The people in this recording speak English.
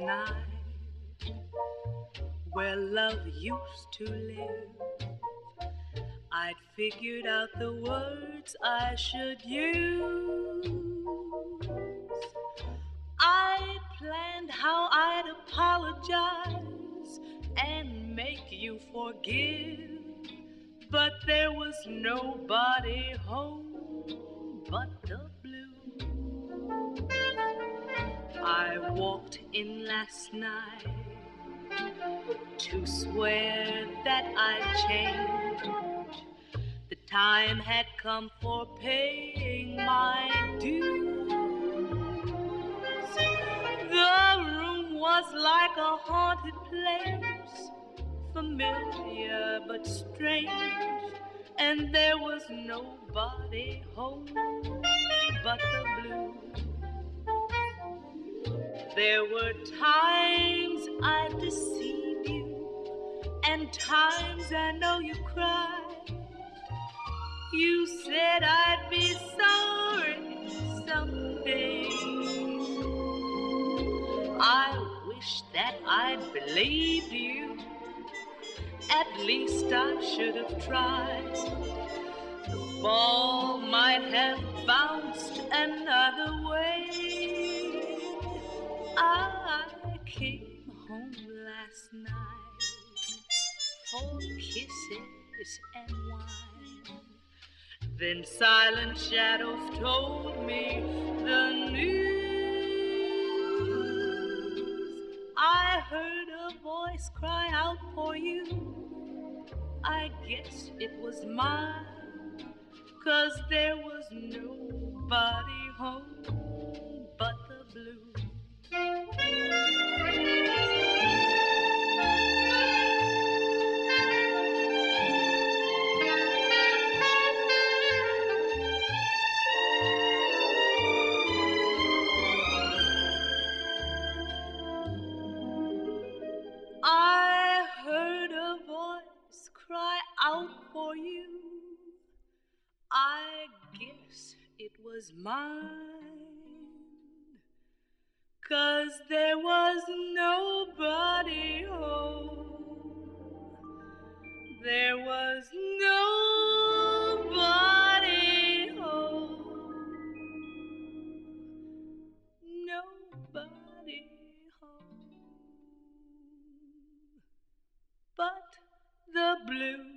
night where love used to live. I'd figured out the words I should use. I planned how I'd apologize and make you forgive. But there was nobody home but the blues. I walked in last night to swear that I'd change. The time had come for paying my dues. The room was like a haunted place, familiar but strange, and there was nobody home but the blues. There were times I deceived you, and times I know you cried. You said I'd be sorry someday. I wish that I'd believed you. At least I should have tried. The ball might have bounced another way. I came home last night for kisses and wine. Then silent shadows told me the news. I heard a voice cry out for you. I guess it was mine, 'cause there was nobody home but the blues. I heard a voice cry out for you. I guess it was mine, 'cause there was nobody home. There was nobody home. Nobody home but the blues.